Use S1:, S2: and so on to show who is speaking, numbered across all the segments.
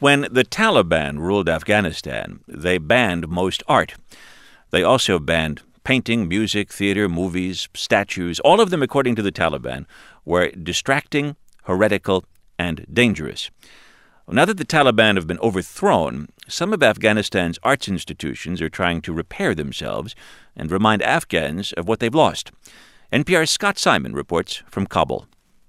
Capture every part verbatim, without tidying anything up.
S1: When the Taliban ruled Afghanistan, they banned most art. They also banned painting, music, theater, movies, statues. All of them, according to the Taliban, were distracting, heretical, and dangerous. Now that the Taliban have been overthrown, some of Afghanistan's arts institutions are trying to repair themselves and remind Afghans of what they've lost. N P R's Scott Simon reports from Kabul.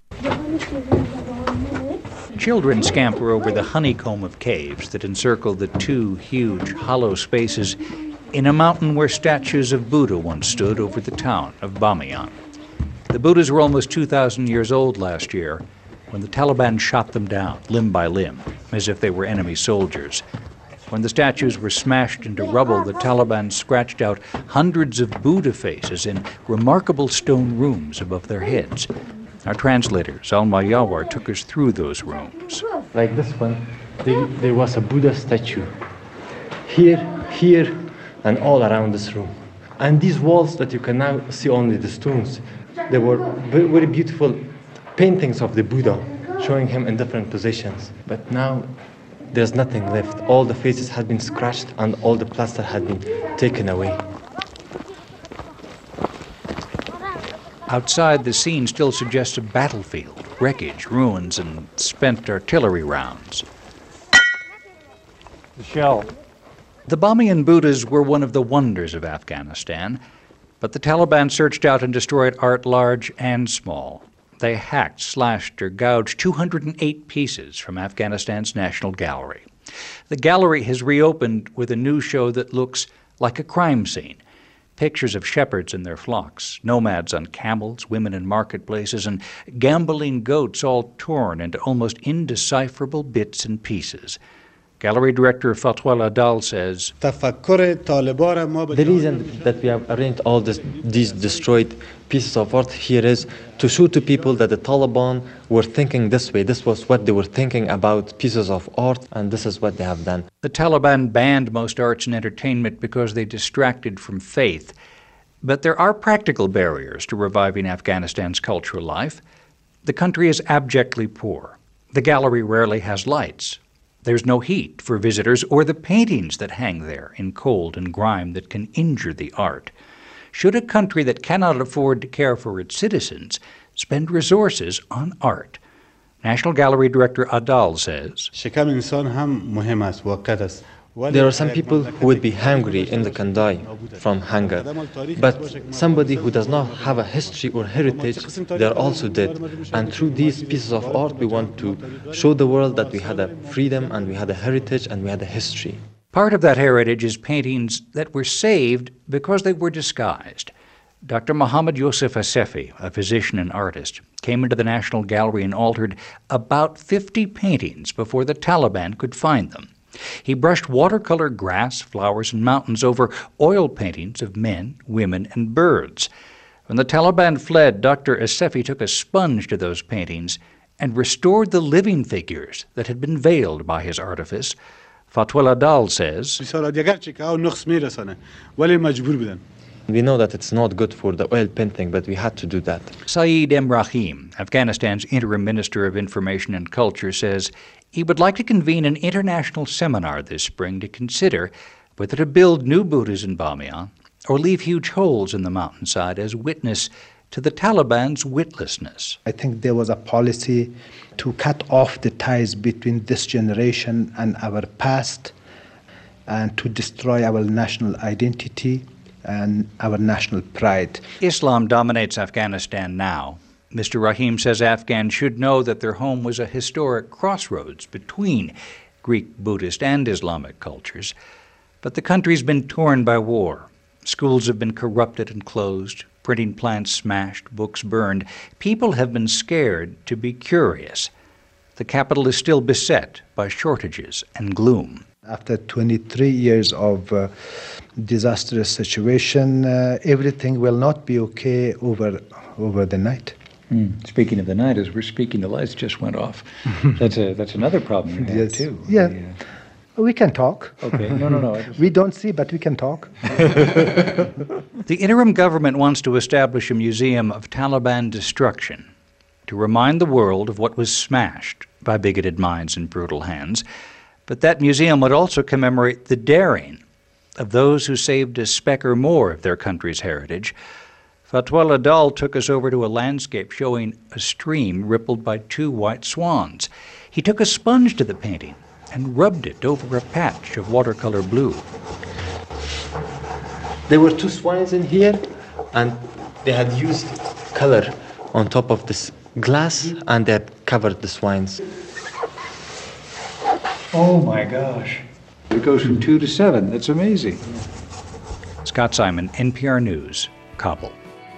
S2: Children scamper over the honeycomb of caves that encircle the two huge hollow spaces in a mountain where statues of Buddha once stood over the town of Bamiyan. The Buddhas were almost two thousand years old last year when the Taliban shot them down, limb by limb, as if they were enemy soldiers. When the statues were smashed into rubble, the Taliban scratched out hundreds of Buddha faces in remarkable stone rooms above their heads. Our translator, Zalma Yawar, took us through those rooms.
S3: Like this one, there, there was a Buddha statue. Here, here, and all around this room. And these walls that you can now see only the stones, they were very, very beautiful paintings of the Buddha, showing him in different positions. But now, there's nothing left. All the faces had been scratched and all the plaster had been taken away.
S2: Outside, the scene still suggests a battlefield, wreckage, ruins, and spent artillery rounds.
S3: The shell.
S2: The Bamiyan Buddhas were one of the wonders of Afghanistan, but the Taliban searched out and destroyed art large and small. They hacked, slashed, or gouged two hundred eight pieces from Afghanistan's National Gallery. The gallery has reopened with a new show that looks like a crime scene. Pictures of shepherds and their flocks, nomads on camels, women in marketplaces, and gambolling goats all torn into almost indecipherable bits and pieces. Gallery director Fatwa Ladal says,
S3: The reason that we have arranged all this, these destroyed pieces of art here is to show to people that the Taliban were thinking this way. This was what they were thinking about pieces of art, and this is what they have done.
S2: The Taliban banned most arts and entertainment because they distracted from faith. But there are practical barriers to reviving Afghanistan's cultural life. The country is abjectly poor. The gallery rarely has lights. There's no heat for visitors or the paintings that hang there in cold and grime that can injure the art. Should a country that cannot afford to care for its citizens spend resources on art? National Gallery Director Adal says,
S3: There are some people who would be hungry and they can die from hunger. But somebody who does not have a history or heritage, they are also dead. And through these pieces of art, we want to show the world that we had a freedom and we had a heritage and we had a history.
S2: Part of that heritage is paintings that were saved because they were disguised. Doctor Mohammad Yosef Asefi, a physician and artist, came into the National Gallery and altered about fifty paintings before the Taliban could find them. He brushed watercolor grass, flowers, and mountains over oil paintings of men, women, and birds. When the Taliban fled, Doctor Asefi took a sponge to those paintings and restored the living figures that had been veiled by his artifice. Fatwa Ladal says,
S3: We know that it's not good for the oil painting, but we had to do that.
S2: Saeed Emrahim, Afghanistan's interim minister of information and culture, says he would like to convene an international seminar this spring to consider whether to build new Buddhas in Bamiyan or leave huge holes in the mountainside as witness to the Taliban's witlessness.
S4: I think there was a policy to cut off the ties between this generation and our past and to destroy our national identity and our national pride.
S2: Islam dominates Afghanistan now. Mister Rahim says Afghans should know that their home was a historic crossroads between Greek, Buddhist, and Islamic cultures. But the country's been torn by war. Schools have been corrupted and closed, printing plants smashed, books burned. People have been scared to be curious. The capital is still beset by shortages and gloom.
S4: After twenty-three years of uh, disastrous situation, uh, everything will not be okay over over the night.
S2: Mm. Speaking of the night, as we're speaking, the lights just went off. that's a that's another problem you have,
S4: yes.
S2: too.
S4: Yeah.
S2: The, uh,
S4: We can talk.
S2: Okay. No, no, no. Just...
S4: We don't see, but we can talk.
S2: The interim government wants to establish a museum of Taliban destruction to remind the world of what was smashed by bigoted minds and brutal hands. But that museum would also commemorate the daring of those who saved a speck or more of their country's heritage. Fatwa Ladal took us over to a landscape showing a stream rippled by two white swans. He took a sponge to the painting and rubbed it over a patch of watercolor blue.
S3: There were two swans in here, and they had used color on top of this glass, and they had covered the swines.
S2: Oh my gosh. It goes from two to seven. That's amazing. Scott Simon, N P R News, Kabul.